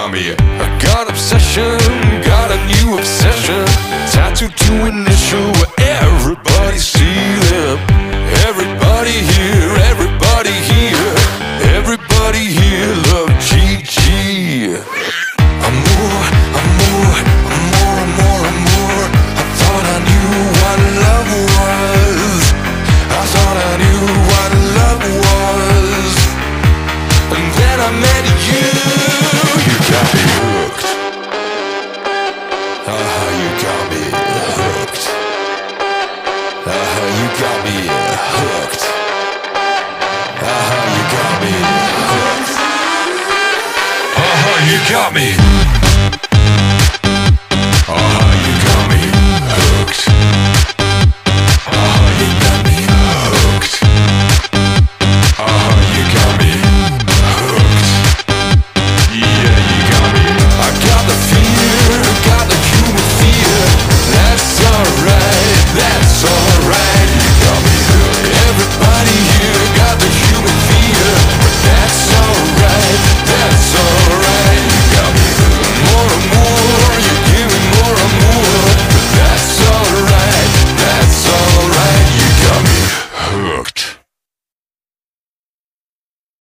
got me. I got obsession, got a new obsession. Tattooed to initial where everybody see them. Everybody here, everybody here, everybody here love Gigi. Amour, amour, amour, amour, amour. I thought I knew what love was. I thought I knew what love was. And then I met you. You got me hooked. You got me hooked. You got me hooked. You got me hooked. You got me.